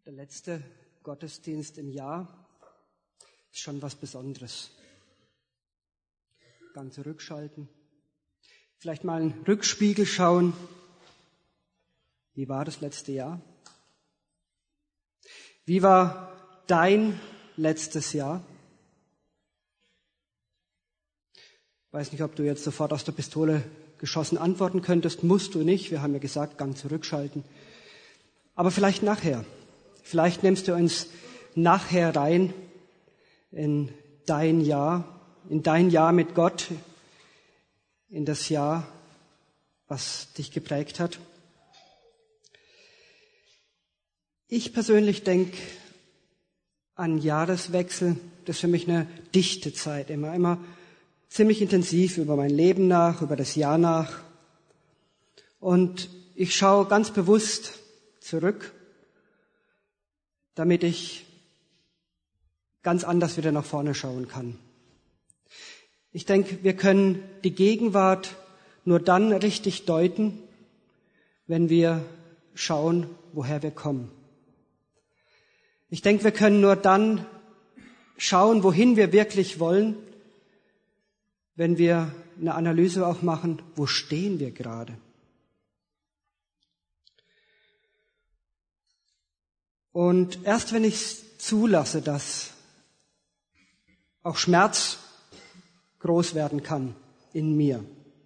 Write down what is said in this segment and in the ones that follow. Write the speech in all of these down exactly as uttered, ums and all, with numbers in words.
Der letzte Gottesdienst im Jahr ist schon was Besonderes. Gang zurückschalten, vielleicht mal einen Rückspiegel schauen. Wie war das letzte Jahr? Wie war dein letztes Jahr? Ich weiß nicht, ob du jetzt sofort aus der Pistole geschossen antworten könntest. Musst du nicht. Wir haben ja gesagt, Gang zurückschalten. Aber vielleicht nachher. Vielleicht nimmst du uns nachher rein in dein Jahr, in dein Jahr mit Gott, in das Jahr, was dich geprägt hat. Ich persönlich denke an Jahreswechsel. Das ist für mich eine dichte Zeit, immer, immer ziemlich intensiv über mein Leben nach, über das Jahr nach. Und ich schaue ganz bewusst zurück, damit ich ganz anders wieder nach vorne schauen kann. Ich denke, wir können die Gegenwart nur dann richtig deuten, wenn wir schauen, woher wir kommen. Ich denke, wir können nur dann schauen, wohin wir wirklich wollen, wenn wir eine Analyse auch machen, wo stehen wir gerade. Und erst wenn ich zulasse, dass auch Schmerz groß werden kann in mir,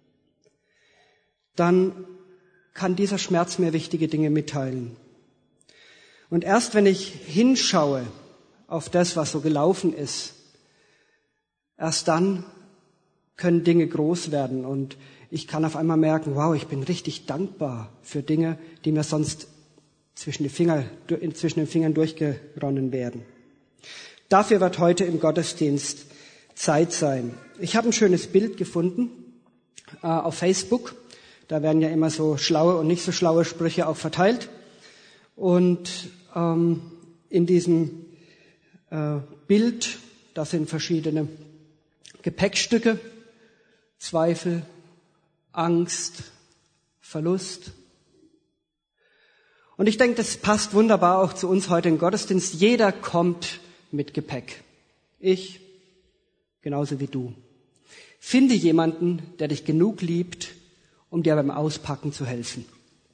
dann kann dieser Schmerz mir wichtige Dinge mitteilen. Und erst wenn ich hinschaue auf das, was so gelaufen ist, erst dann können Dinge groß werden und ich kann auf einmal merken, wow, ich bin richtig dankbar für Dinge, die mir sonst zwischen, die Finger, zwischen den Fingern durchgeronnen werden. Dafür wird heute im Gottesdienst Zeit sein. Ich habe ein schönes Bild gefunden äh, auf Facebook. Da werden ja immer so schlaue und nicht so schlaue Sprüche auch verteilt. Und ähm, in diesem äh, Bild, da sind verschiedene Gepäckstücke, Zweifel, Angst, Verlust. Und ich denke, das passt wunderbar auch zu uns heute im Gottesdienst. Jeder kommt mit Gepäck. Ich, genauso wie du. Finde jemanden, der dich genug liebt, um dir beim Auspacken zu helfen.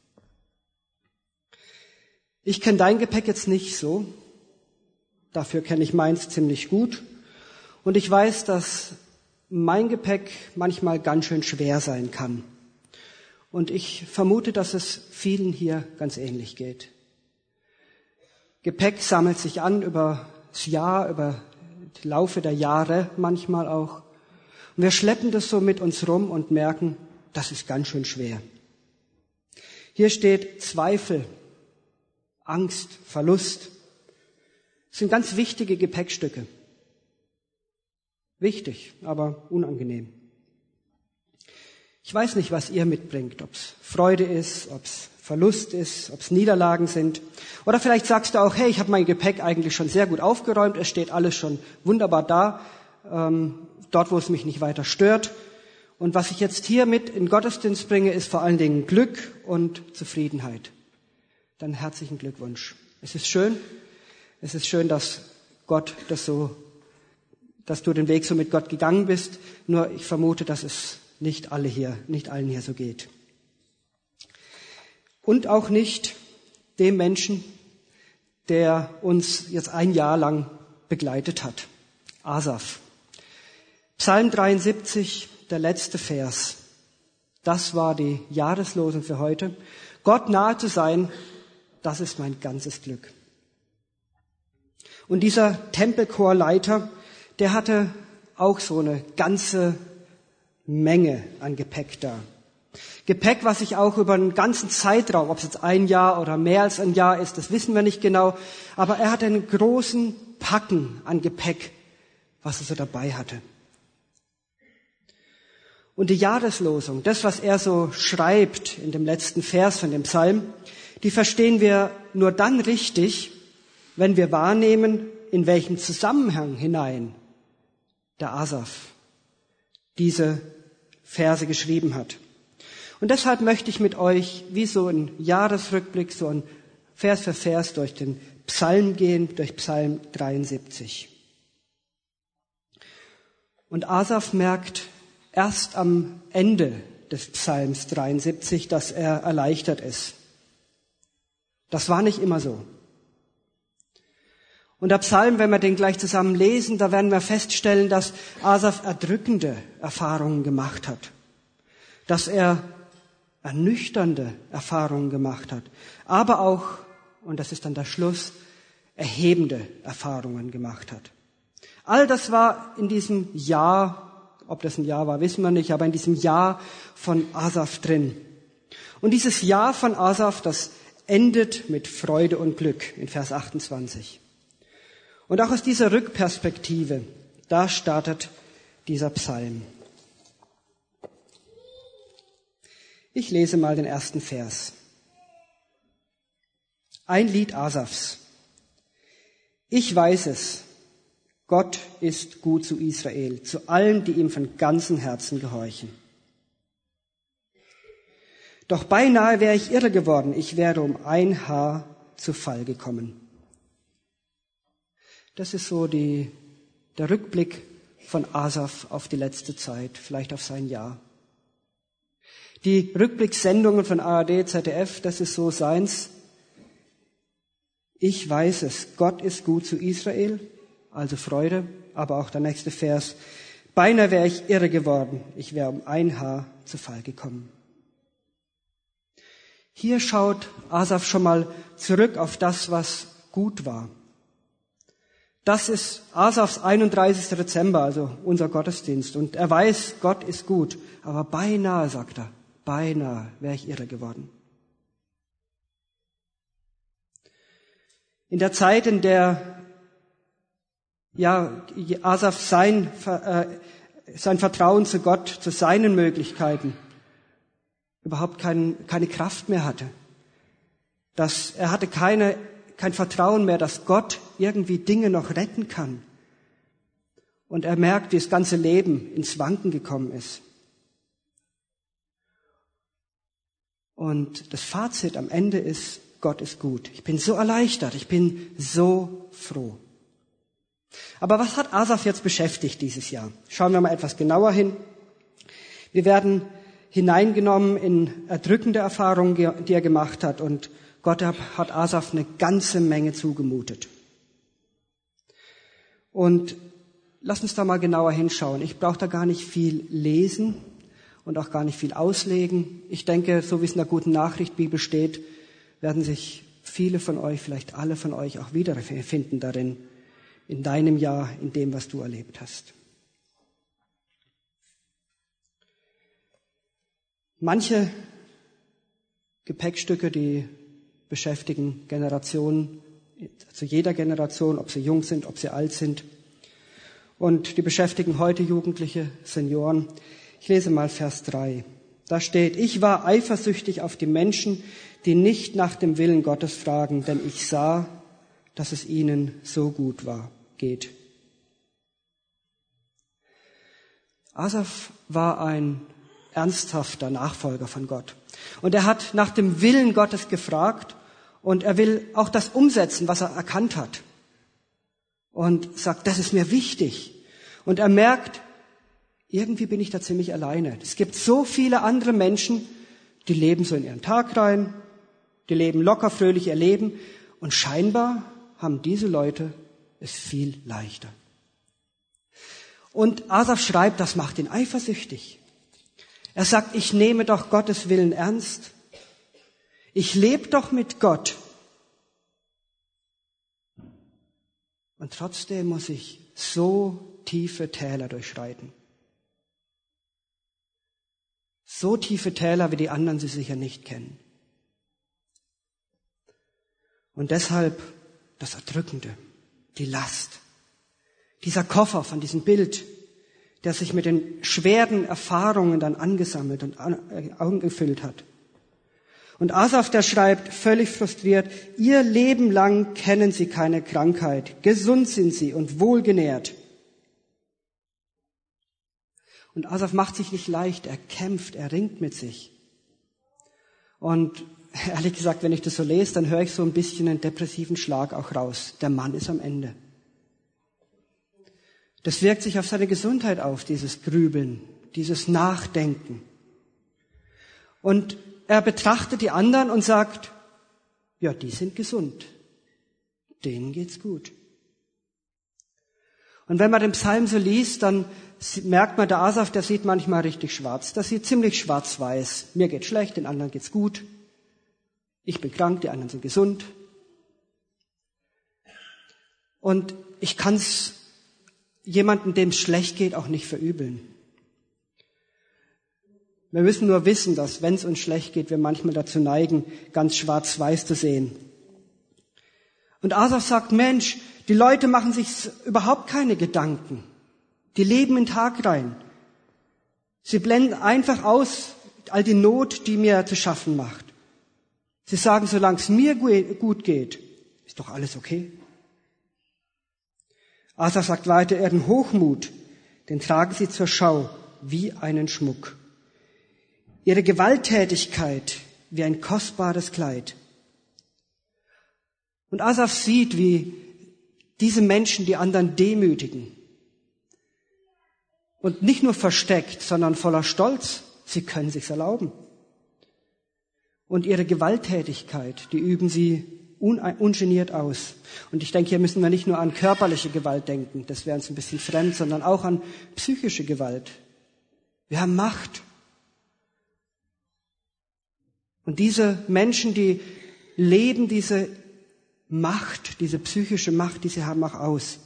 Ich kenne dein Gepäck jetzt nicht so. Dafür kenne ich meins ziemlich gut. Und ich weiß, dass mein Gepäck manchmal ganz schön schwer sein kann. Und ich vermute, dass es vielen hier ganz ähnlich geht. Gepäck sammelt sich an über das Jahr, über die Laufe der Jahre manchmal auch. Und wir schleppen das so mit uns rum und merken, das ist ganz schön schwer. Hier steht Zweifel, Angst, Verlust. Das sind ganz wichtige Gepäckstücke. Wichtig, aber unangenehm. Ich weiß nicht, was ihr mitbringt, ob es Freude ist, ob es Verlust ist, ob es Niederlagen sind. Oder vielleicht sagst du auch, hey, ich habe mein Gepäck eigentlich schon sehr gut aufgeräumt, es steht alles schon wunderbar da, ähm, dort, wo es mich nicht weiter stört. Und was ich jetzt hier mit in den Gottesdienst bringe, ist vor allen Dingen Glück und Zufriedenheit. Dann herzlichen Glückwunsch. Es ist schön, es ist schön, dass Gott das so, dass du den Weg so mit Gott gegangen bist. Nur ich vermute, dass es nicht alle hier, nicht allen hier so geht. Und auch nicht dem Menschen, der uns jetzt ein Jahr lang begleitet hat. Asaf. Psalm dreiundsiebzig, der letzte Vers. Das war die Jahreslosung für heute. Gott nahe zu sein, das ist mein ganzes Glück. Und dieser Tempelchorleiter, der hatte auch so eine ganze Menge an Gepäck da. Gepäck, was sich auch über einen ganzen Zeitraum, ob es jetzt ein Jahr oder mehr als ein Jahr ist, das wissen wir nicht genau, aber er hatte einen großen Packen an Gepäck, was er so dabei hatte. Und die Jahreslosung, das, was er so schreibt in dem letzten Vers von dem Psalm, die verstehen wir nur dann richtig, wenn wir wahrnehmen, in welchem Zusammenhang hinein der Asaf diese Verse geschrieben hat. Und deshalb möchte ich mit euch wie so ein Jahresrückblick, so ein Vers für Vers durch den Psalm gehen, durch Psalm dreiundsiebzig. Und Asaf merkt erst am Ende des Psalms dreiundsiebzig, dass er erleichtert ist. Das war nicht immer so. Und der Psalm, wenn wir den gleich zusammen lesen, da werden wir feststellen, dass Asaf erdrückende Erfahrungen gemacht hat. Dass er ernüchternde Erfahrungen gemacht hat. Aber auch, und das ist dann der Schluss, erhebende Erfahrungen gemacht hat. All das war in diesem Jahr, ob das ein Jahr war, wissen wir nicht, aber in diesem Jahr von Asaf drin. Und dieses Jahr von Asaf, das endet mit Freude und Glück in Vers achtundzwanzig. Und auch aus dieser Rückperspektive, da startet dieser Psalm. Ich lese mal den ersten Vers. Ein Lied Asafs. Ich weiß es, Gott ist gut zu Israel, zu allen, die ihm von ganzem Herzen gehorchen. Doch beinahe wäre ich irre geworden, ich wäre um ein Haar zu Fall gekommen. Das ist so die, der Rückblick von Asaf auf die letzte Zeit, vielleicht auf sein Jahr. Die Rückblickssendungen von A R D, Z D F, das ist so seins. Ich weiß es, Gott ist gut zu Israel, also Freude, aber auch der nächste Vers. Beinahe wäre ich irre geworden, ich wäre um ein Haar zu Fall gekommen. Hier schaut Asaf schon mal zurück auf das, was gut war. Das ist Asafs einunddreißigster Dezember, also unser Gottesdienst. Und er weiß, Gott ist gut. Aber beinahe, sagt er, beinahe wäre ich irre geworden. In der Zeit, in der ja, Asaf sein, äh, sein Vertrauen zu Gott, zu seinen Möglichkeiten überhaupt kein, keine Kraft mehr hatte. Dass er hatte keine Kein Vertrauen mehr, dass Gott irgendwie Dinge noch retten kann. Und er merkt, wie das ganze Leben ins Wanken gekommen ist. Und das Fazit am Ende ist, Gott ist gut. Ich bin so erleichtert, ich bin so froh. Aber was hat Asaf jetzt beschäftigt dieses Jahr? Schauen wir mal etwas genauer hin. Wir werden hineingenommen in erdrückende Erfahrungen, die er gemacht hat, und Gott hat Asaf eine ganze Menge zugemutet. Und lass uns da mal genauer hinschauen. Ich brauche da gar nicht viel lesen und auch gar nicht viel auslegen. Ich denke, so wie es in der guten Nachricht Bibel steht, werden sich viele von euch, vielleicht alle von euch auch wiederfinden darin, in deinem Jahr, in dem, was du erlebt hast. Manche Gepäckstücke, die beschäftigen Generationen, zu jeder Generation, ob sie jung sind, ob sie alt sind. Und die beschäftigen heute Jugendliche, Senioren. Ich lese mal Vers drei. Da steht, ich war eifersüchtig auf die Menschen, die nicht nach dem Willen Gottes fragen, denn ich sah, dass es ihnen so gut war, geht. Asaf war ein ernsthafter Nachfolger von Gott. Und er hat nach dem Willen Gottes gefragt und er will auch das umsetzen, was er erkannt hat. Und sagt, das ist mir wichtig. Und er merkt, irgendwie bin ich da ziemlich alleine. Es gibt so viele andere Menschen, die leben so in ihren Tag rein, die leben locker, fröhlich ihr Leben. Und scheinbar haben diese Leute es viel leichter. Und Asaf schreibt, das macht ihn eifersüchtig. Er sagt, ich nehme doch Gottes Willen ernst. Ich lebe doch mit Gott. Und trotzdem muss ich so tiefe Täler durchschreiten. So tiefe Täler, wie die anderen sie sicher nicht kennen. Und deshalb das Erdrückende, die Last. Dieser Koffer von diesem Bild, der sich mit den schweren Erfahrungen dann angesammelt und angefüllt hat. Und Asaf, der schreibt völlig frustriert, ihr Leben lang kennen sie keine Krankheit, gesund sind sie und wohlgenährt. Und Asaf macht sich nicht leicht, er kämpft, er ringt mit sich. Und ehrlich gesagt, wenn ich das so lese, dann höre ich so ein bisschen einen depressiven Schlag auch raus. Der Mann ist am Ende. Das wirkt sich auf seine Gesundheit auf, dieses Grübeln, dieses Nachdenken. Und er betrachtet die anderen und sagt, ja, die sind gesund. Denen geht's gut. Und wenn man den Psalm so liest, dann merkt man, der Asaf, der sieht manchmal richtig schwarz. Der sieht ziemlich schwarz-weiß. Mir geht's schlecht, den anderen geht's gut. Ich bin krank, die anderen sind gesund. Und ich kann's jemanden, dem es schlecht geht, auch nicht verübeln. Wir müssen nur wissen, dass, wenn es uns schlecht geht, wir manchmal dazu neigen, ganz schwarz-weiß zu sehen. Und Asaf sagt, Mensch, die Leute machen sich überhaupt keine Gedanken. Die leben in den Tag rein. Sie blenden einfach aus all die Not, die mir zu schaffen macht. Sie sagen, solange es mir gut geht, ist doch alles okay. Asaf sagt weiter, ihren Hochmut, den tragen sie zur Schau wie einen Schmuck. Ihre Gewalttätigkeit wie ein kostbares Kleid. Und Asaf sieht, wie diese Menschen die anderen demütigen. Und nicht nur versteckt, sondern voller Stolz. Sie können sich's erlauben. Und ihre Gewalttätigkeit, die üben sie ungeniert aus. Und ich denke, hier müssen wir nicht nur an körperliche Gewalt denken, das wäre uns ein bisschen fremd, sondern auch an psychische Gewalt. Wir haben Macht. Und diese Menschen, die leben diese Macht, diese psychische Macht, die sie haben, auch aus.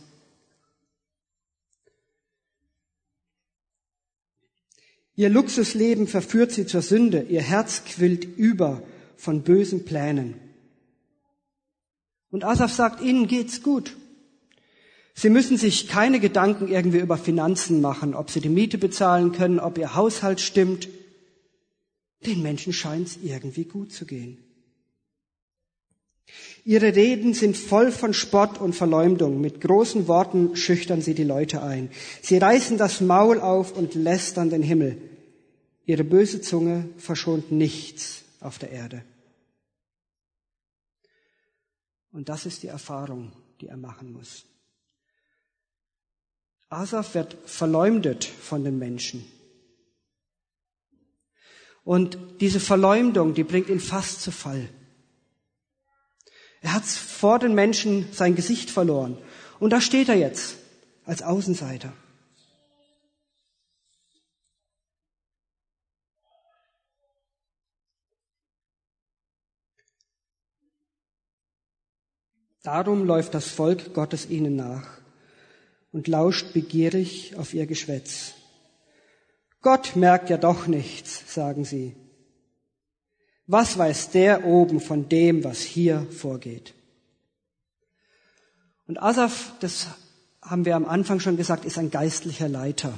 Ihr Luxusleben verführt sie zur Sünde, ihr Herz quillt über von bösen Plänen. Und Asaf sagt, ihnen geht's gut. Sie müssen sich keine Gedanken irgendwie über Finanzen machen, ob sie die Miete bezahlen können, ob ihr Haushalt stimmt. Den Menschen scheint es irgendwie gut zu gehen. Ihre Reden sind voll von Spott und Verleumdung. Mit großen Worten schüchtern sie die Leute ein. Sie reißen das Maul auf und lästern den Himmel. Ihre böse Zunge verschont nichts auf der Erde. Und das ist die Erfahrung, die er machen muss. Asaf wird verleumdet von den Menschen. Und diese Verleumdung, die bringt ihn fast zu Fall. Er hat vor den Menschen sein Gesicht verloren. Und da steht er jetzt als Außenseiter. Darum läuft das Volk Gottes ihnen nach und lauscht begierig auf ihr Geschwätz. Gott merkt ja doch nichts, sagen sie. Was weiß der oben von dem, was hier vorgeht? Und Asaf, das haben wir am Anfang schon gesagt, ist ein geistlicher Leiter.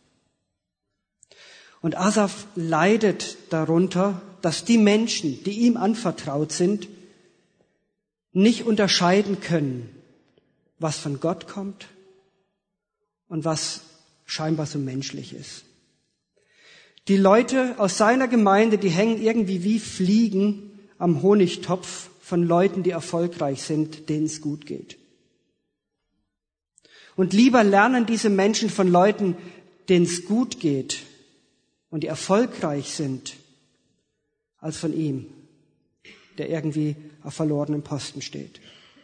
Und Asaf leidet darunter, dass die Menschen, die ihm anvertraut sind, nicht unterscheiden können, was von Gott kommt und was scheinbar so menschlich ist. Die Leute aus seiner Gemeinde, die hängen irgendwie wie Fliegen am Honigtopf von Leuten, die erfolgreich sind, denen es gut geht. Und lieber lernen diese Menschen von Leuten, denen es gut geht und die erfolgreich sind, als von ihm, der irgendwie auf verlorenem Posten steht.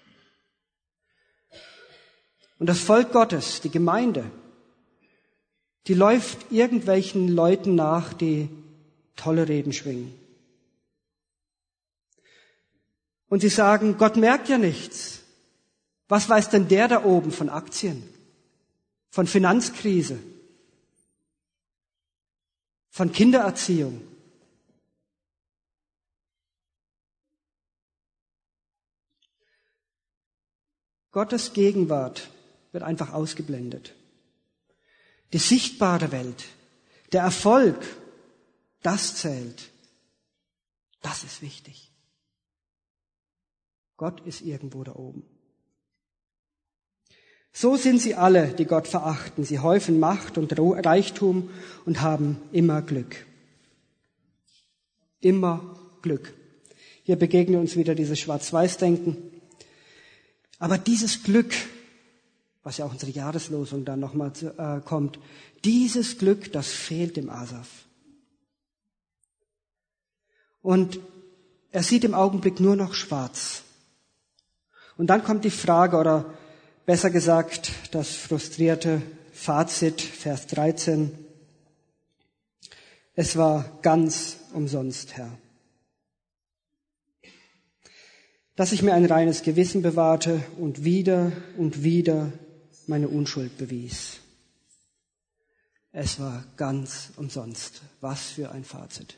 Und das Volk Gottes, die Gemeinde, die läuft irgendwelchen Leuten nach, die tolle Reden schwingen. Und sie sagen, Gott merkt ja nichts. Was weiß denn der da oben von Aktien, von Finanzkrise, von Kindererziehung? Gottes Gegenwart wird einfach ausgeblendet. Die sichtbare Welt, der Erfolg, das zählt. Das ist wichtig. Gott ist irgendwo da oben. So sind sie alle, die Gott verachten. Sie häufen Macht und Reichtum und haben immer Glück. Immer Glück. Hier begegnet uns wieder dieses Schwarz-Weiß-Denken. Aber dieses Glück, was ja auch unsere Jahreslosung dann nochmal äh, kommt, dieses Glück, das fehlt dem Asaf. Und er sieht im Augenblick nur noch schwarz. Und dann kommt die Frage, oder besser gesagt, das frustrierte Fazit, Vers dreizehn. Es war ganz umsonst, Herr. Dass ich mir ein reines Gewissen bewahrte und wieder und wieder meine Unschuld bewies. Es war ganz umsonst. Was für ein Fazit.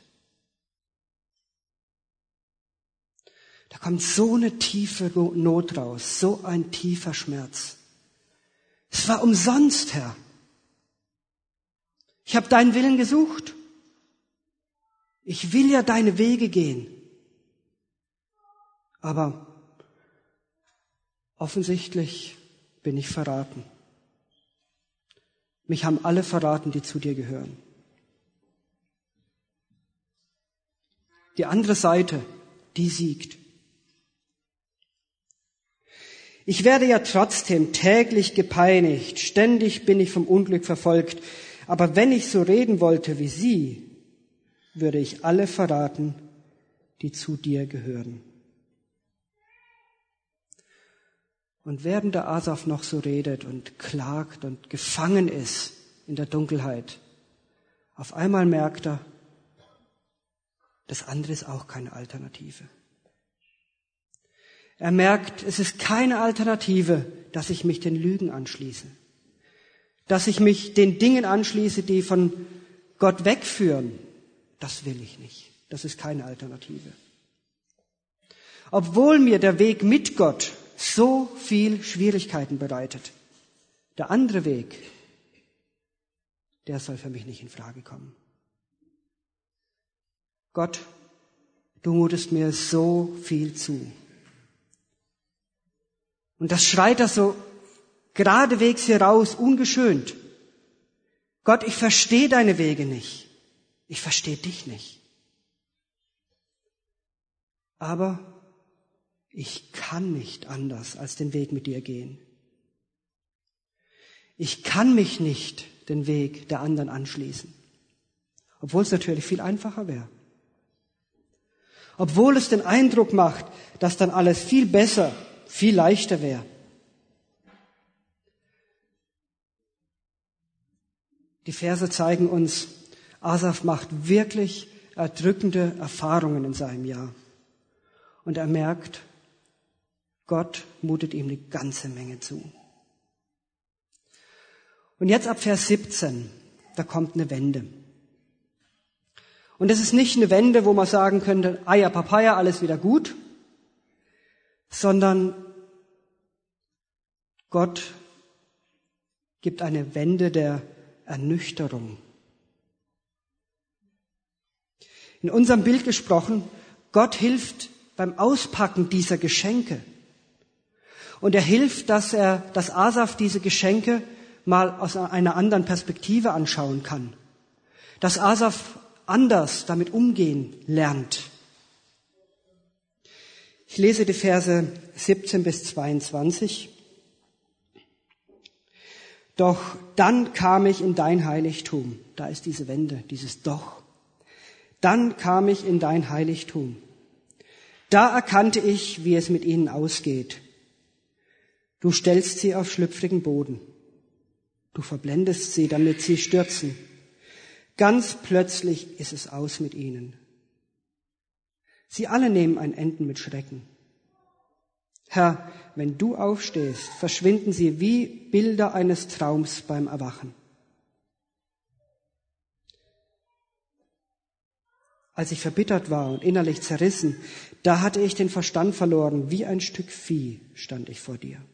Da kommt so eine tiefe Not raus, so ein tiefer Schmerz. Es war umsonst, Herr. Ich habe deinen Willen gesucht. Ich will ja deine Wege gehen. Aber offensichtlich bin ich verraten. Mich haben alle verraten, die zu dir gehören. Die andere Seite, die siegt. Ich werde ja trotzdem täglich gepeinigt, ständig bin ich vom Unglück verfolgt, aber wenn ich so reden wollte wie sie, würde ich alle verraten, die zu dir gehören. Und während der Asaf noch so redet und klagt und gefangen ist in der Dunkelheit, auf einmal merkt er, das andere ist auch keine Alternative. Er merkt, es ist keine Alternative, dass ich mich den Lügen anschließe, dass ich mich den Dingen anschließe, die von Gott wegführen. Das will ich nicht. Das ist keine Alternative. Obwohl mir der Weg mit Gott so viel Schwierigkeiten bereitet, der andere Weg, der soll für mich nicht in Frage kommen. Gott, du mutest mir so viel zu. Und das schreit er so geradewegs hier raus, ungeschönt. Gott, ich verstehe deine Wege nicht. Ich verstehe dich nicht. Aber ich kann nicht anders als den Weg mit dir gehen. Ich kann mich nicht den Weg der anderen anschließen. Obwohl es natürlich viel einfacher wäre. Obwohl es den Eindruck macht, dass dann alles viel besser, viel leichter wäre. Die Verse zeigen uns, Asaf macht wirklich erdrückende Erfahrungen in seinem Jahr. Und er merkt, Gott mutet ihm eine ganze Menge zu. Und jetzt ab Vers siebzehn, da kommt eine Wende. Und es ist nicht eine Wende, wo man sagen könnte, Aya Papaya, alles wieder gut, sondern Gott gibt eine Wende der Ernüchterung. In unserem Bild gesprochen, Gott hilft beim Auspacken dieser Geschenke. Und er hilft, dass er, dass Asaf diese Geschenke mal aus einer anderen Perspektive anschauen kann. Dass Asaf anders damit umgehen lernt. Ich lese die Verse siebzehn bis zweiundzwanzig. Doch dann kam ich in dein Heiligtum. Da ist diese Wende, dieses Doch. Dann kam ich in dein Heiligtum. Da erkannte ich, wie es mit ihnen ausgeht. Du stellst sie auf schlüpfrigen Boden. Du verblendest sie, damit sie stürzen. Ganz plötzlich ist es aus mit ihnen. Sie alle nehmen ein Ende mit Schrecken. Herr, wenn du aufstehst, verschwinden sie wie Bilder eines Traums beim Erwachen. Als ich verbittert war und innerlich zerrissen, da hatte ich den Verstand verloren, wie ein Stück Vieh stand ich vor dir.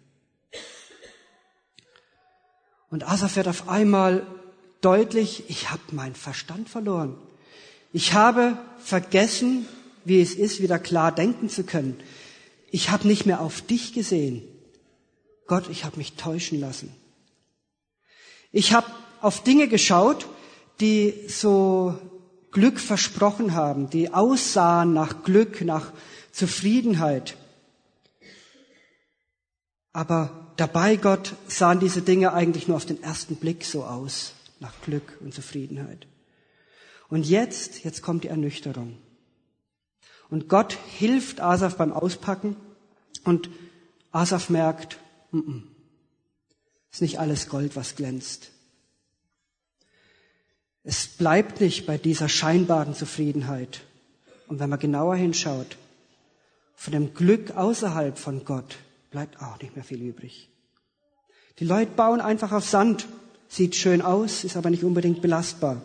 Und Asaf wird auf einmal deutlich, ich habe meinen Verstand verloren. Ich habe vergessen, wie es ist, wieder klar denken zu können. Ich habe nicht mehr auf dich gesehen. Gott, ich habe mich täuschen lassen. Ich habe auf Dinge geschaut, die so Glück versprochen haben, die aussahen nach Glück, nach Zufriedenheit. Aber dabei Gott sahen diese Dinge eigentlich nur auf den ersten Blick so aus, nach Glück und Zufriedenheit. Und jetzt, jetzt kommt die Ernüchterung. Und Gott hilft Asaf beim Auspacken und Asaf merkt, m-m, ist nicht alles Gold, was glänzt. Es bleibt nicht bei dieser scheinbaren Zufriedenheit. Und wenn man genauer hinschaut, von dem Glück außerhalb von Gott bleibt auch nicht mehr viel übrig. Die Leute bauen einfach auf Sand. Sieht schön aus, ist aber nicht unbedingt belastbar.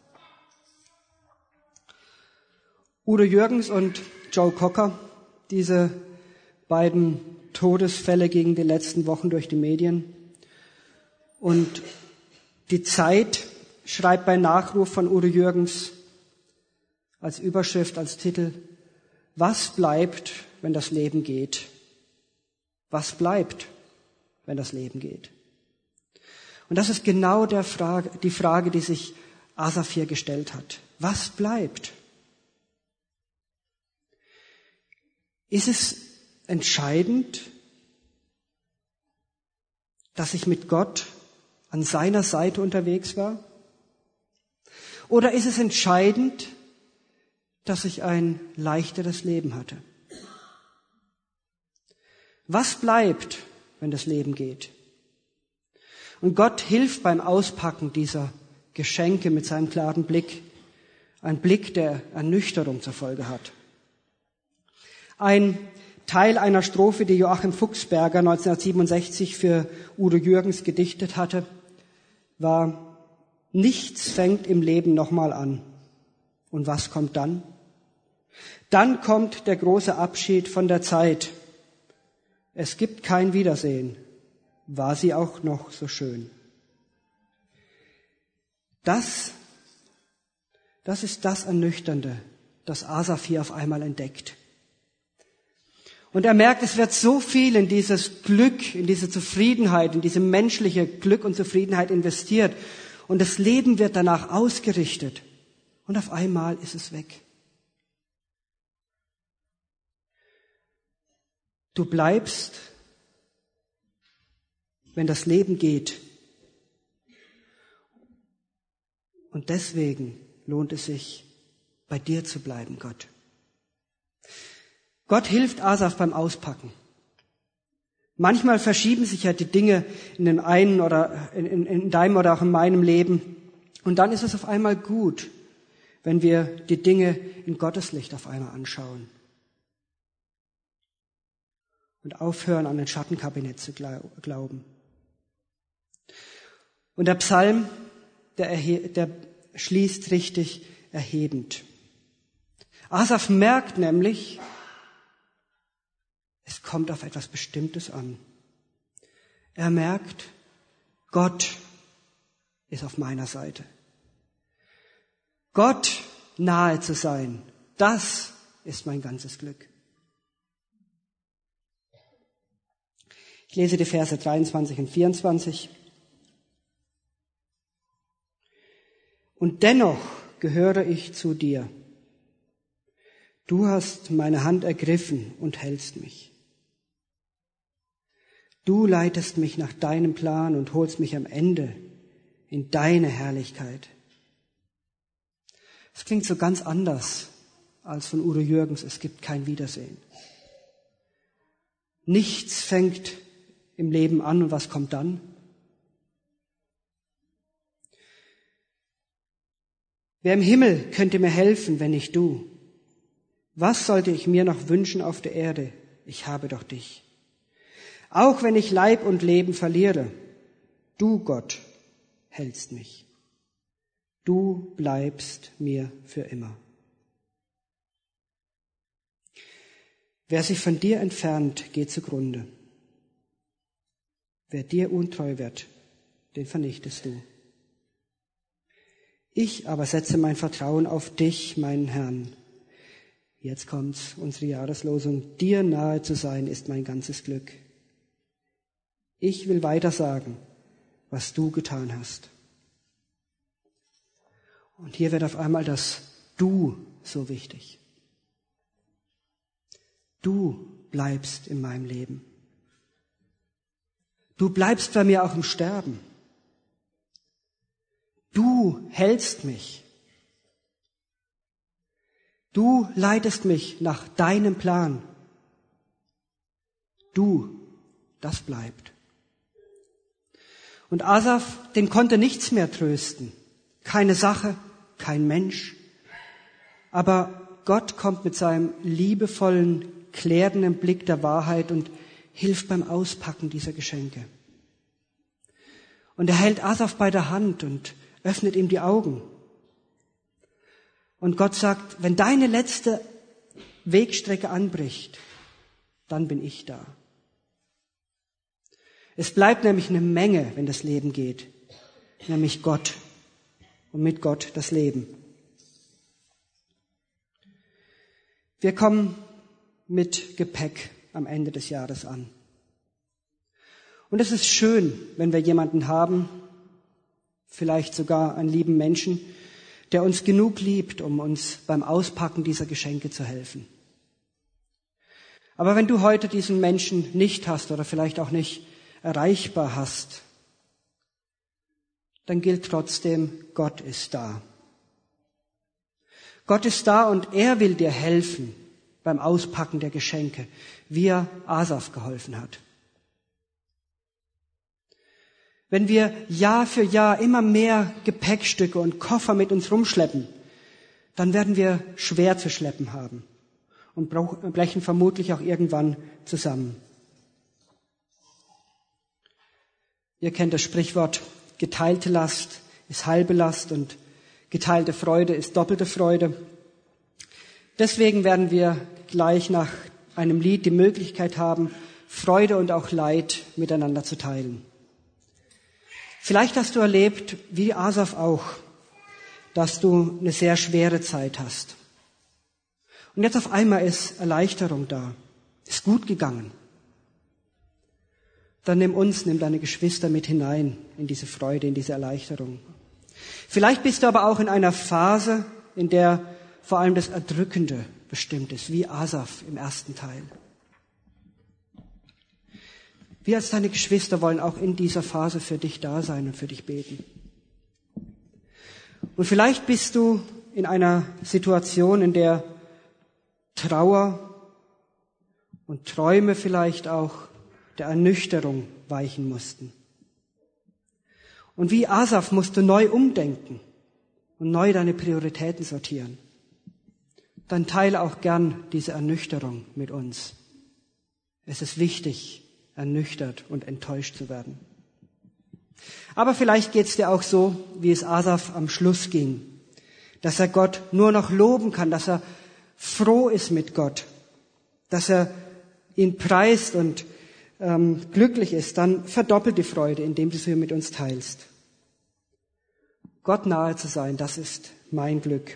Udo Jürgens und Joe Cocker, diese beiden Todesfälle gegen die letzten Wochen durch die Medien. Und die Zeit schreibt bei Nachruf von Udo Jürgens als Überschrift, als Titel, was bleibt, wenn das Leben geht? Was bleibt, wenn das Leben geht? Und das ist genau der Frage, die Frage, die sich Asaf hier gestellt hat. Was bleibt? Ist es entscheidend, dass ich mit Gott an seiner Seite unterwegs war? Oder ist es entscheidend, dass ich ein leichteres Leben hatte? Was bleibt, wenn das Leben geht? Und Gott hilft beim Auspacken dieser Geschenke mit seinem klaren Blick, ein Blick, der Ernüchterung zur Folge hat. Ein Teil einer Strophe, die Joachim Fuchsberger neunzehnhundertsiebenundsechzig für Udo Jürgens gedichtet hatte, war: Nichts fängt im Leben nochmal an. Und was kommt dann? Dann kommt der große Abschied von der Zeit. Es gibt kein Wiedersehen. War sie auch noch so schön? Das, das ist das Ernüchternde, das Asaf hier auf einmal entdeckt. Und er merkt, es wird so viel in dieses Glück, in diese Zufriedenheit, in diese menschliche Glück und Zufriedenheit investiert. Und das Leben wird danach ausgerichtet. Und auf einmal ist es weg. Du bleibst, wenn das Leben geht. Und deswegen lohnt es sich, bei dir zu bleiben, Gott. Gott hilft Asaf beim Auspacken. Manchmal verschieben sich ja die Dinge in den einen oder in, in, in deinem oder auch in meinem Leben. Und dann ist es auf einmal gut, wenn wir die Dinge in Gottes Licht auf einmal anschauen. Und aufhören, an ein Schattenkabinett zu glauben. Und der Psalm, der, erhe- der schließt richtig erhebend. Asaf merkt nämlich, es kommt auf etwas Bestimmtes an. Er merkt, Gott ist auf meiner Seite. Gott nahe zu sein, das ist mein ganzes Glück. Ich lese die Verse dreiundzwanzig und vierundzwanzig. Und dennoch gehöre ich zu dir. Du hast meine Hand ergriffen und hältst mich. Du leitest mich nach deinem Plan und holst mich am Ende in deine Herrlichkeit. Es klingt so ganz anders als von Udo Jürgens, es gibt kein Wiedersehen. Nichts fängt im Leben an und was kommt dann? Wer im Himmel könnte mir helfen, wenn nicht du? Was sollte ich mir noch wünschen auf der Erde? Ich habe doch dich. Auch wenn ich Leib und Leben verliere, du, Gott, hältst mich. Du bleibst mir für immer. Wer sich von dir entfernt, geht zugrunde. Wer dir untreu wird, den vernichtest du. Ich aber setze mein Vertrauen auf dich, meinen Herrn. Jetzt kommt's, unsere Jahreslosung. Dir nahe zu sein, ist mein ganzes Glück. Ich will weiter sagen, was du getan hast. Und hier wird auf einmal das Du so wichtig. Du bleibst in meinem Leben. Du bleibst bei mir auch im Sterben. Du hältst mich. Du leitest mich nach deinem Plan. Du, das bleibt. Und Asaf, den konnte nichts mehr trösten. Keine Sache, kein Mensch. Aber Gott kommt mit seinem liebevollen, klärenden Blick der Wahrheit und hilft beim Auspacken dieser Geschenke. Und er hält Asaf bei der Hand und öffnet ihm die Augen. Und Gott sagt, wenn deine letzte Wegstrecke anbricht, dann bin ich da. Es bleibt nämlich eine Menge, wenn das Leben geht, nämlich Gott und mit Gott das Leben. Wir kommen mit Gepäck am Ende des Jahres an. Und es ist schön, wenn wir jemanden haben, vielleicht sogar einen lieben Menschen, der uns genug liebt, um uns beim Auspacken dieser Geschenke zu helfen. Aber wenn du heute diesen Menschen nicht hast oder vielleicht auch nicht erreichbar hast, dann gilt trotzdem, Gott ist da. Gott ist da und er will dir helfen beim Auspacken der Geschenke, wie er Asaf geholfen hat. Wenn wir Jahr für Jahr immer mehr Gepäckstücke und Koffer mit uns rumschleppen, dann werden wir schwer zu schleppen haben und brechen vermutlich auch irgendwann zusammen. Ihr kennt das Sprichwort, geteilte Last ist halbe Last und geteilte Freude ist doppelte Freude. Deswegen werden wir gleich nach einem Lied die Möglichkeit haben, Freude und auch Leid miteinander zu teilen. Vielleicht hast du erlebt, wie Asaf auch, dass du eine sehr schwere Zeit hast. Und jetzt auf einmal ist Erleichterung da. Ist gut gegangen. Dann nimm uns, nimm deine Geschwister mit hinein in diese Freude, in diese Erleichterung. Vielleicht bist du aber auch in einer Phase, in der vor allem das Erdrückende bestimmt ist, wie Asaf im ersten Teil. Wir als deine Geschwister wollen auch in dieser Phase für dich da sein und für dich beten. Und vielleicht bist du in einer Situation, in der Trauer und Träume vielleicht auch der Ernüchterung weichen mussten. Und wie Asaf musst du neu umdenken und neu deine Prioritäten sortieren. Dann teile auch gern diese Ernüchterung mit uns. Es ist wichtig, ernüchtert und enttäuscht zu werden. Aber vielleicht geht es dir auch so, wie es Asaf am Schluss ging, dass er Gott nur noch loben kann, dass er froh ist mit Gott, dass er ihn preist und ähm, glücklich ist. Dann verdoppelt die Freude, indem du sie mit uns teilst. Gott nahe zu sein, das ist mein Glück.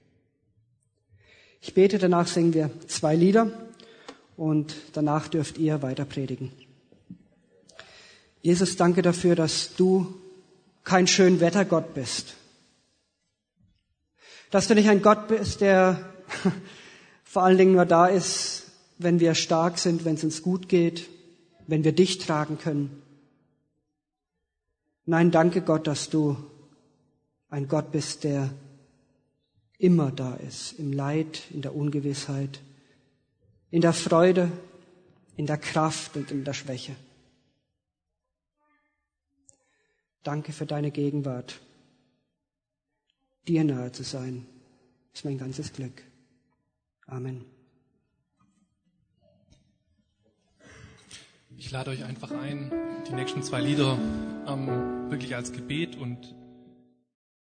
Ich bete, danach singen wir zwei Lieder und danach dürft ihr weiter predigen. Jesus, danke dafür, dass du kein Schönwettergott bist. Dass du nicht ein Gott bist, der vor allen Dingen nur da ist, wenn wir stark sind, wenn es uns gut geht, wenn wir dich tragen können. Nein, danke Gott, dass du ein Gott bist, der immer da ist, im Leid, in der Ungewissheit, in der Freude, in der Kraft und in der Schwäche. Danke für deine Gegenwart. Dir nahe zu sein, ist mein ganzes Glück. Amen. Ich lade euch einfach ein, die nächsten zwei Lieder ähm, wirklich als Gebet und